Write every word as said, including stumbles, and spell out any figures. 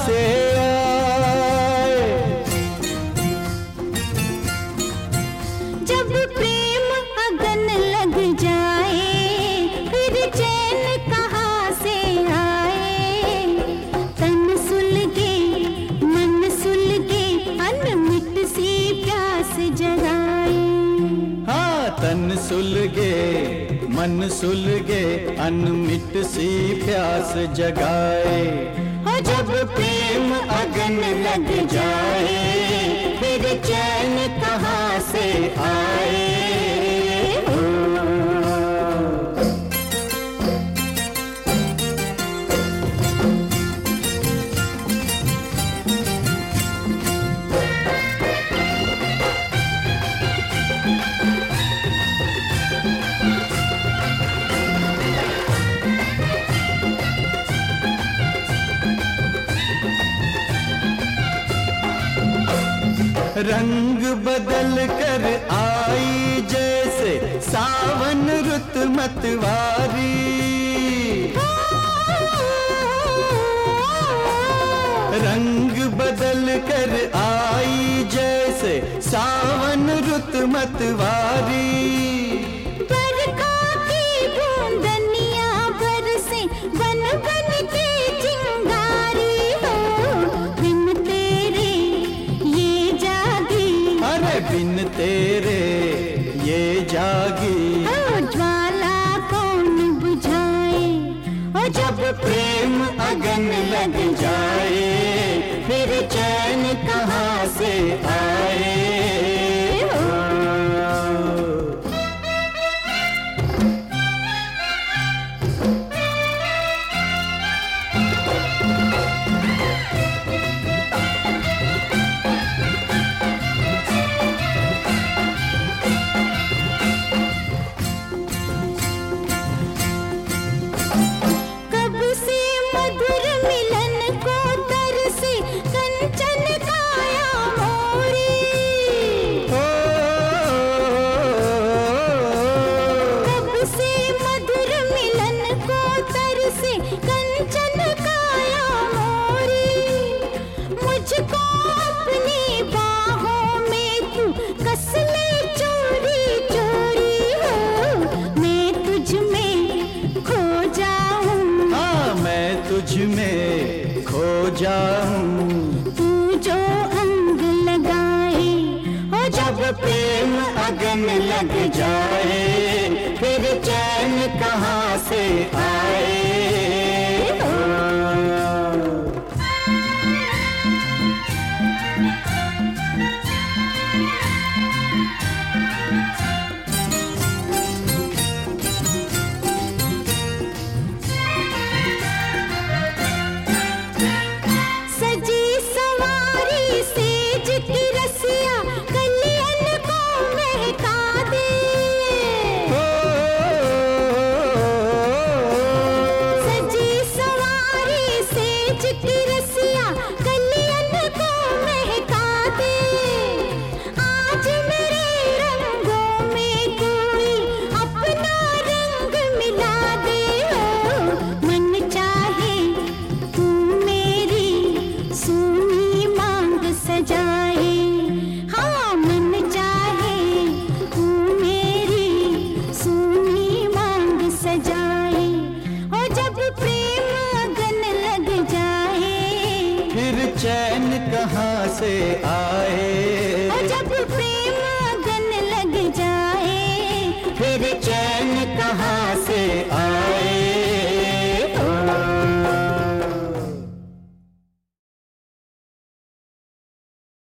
से आए। जब प्रेम अगन लग जाए फिर चैन कहाँ से आए। तन सुलगे मन सुलगे अनमिट सी प्यास जगाए। हाँ, तन सुलगे मन सुलगे अनमिट सी प्यास जगाए। हो जब प्रेम अगन लग जाए फिर चैन कहाँ से आए। रंग बदल कर आई जैसे सावन रुत मतवारी। रंग बदल कर आई जैसे सावन रुत मतवारी। बरखा की बूंदनियां बरसे बन बन के चिंगारी। हो बिन तेरे ये जागी, अरे बिन तेरे ये जागी। हो ज्वाला कौन बुझाए। हो जब प्रेम अगन लग जाए फिर चैन कहाँ से आए। तुझ में खो जाऊं, तू जो अंग लगाए। हो जब प्रेम अगन लग जाए फिर चैन कहाँ से आए। चैन कहाँ से आए।